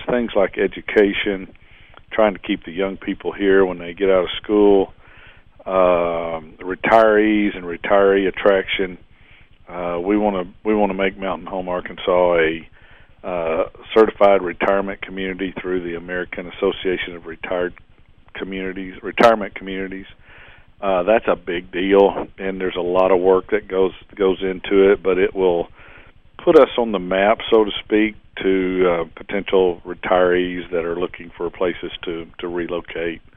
things like education, trying to keep the young people here when they get out of school, retirees and retiree attraction. We want to make Mountain Home Arkansas a certified retirement community through the American Association of Retirement Communities. That's a big deal, and there's a lot of work that goes into it, but it will put us on the map, so to speak, to potential retirees that are looking for places to relocate.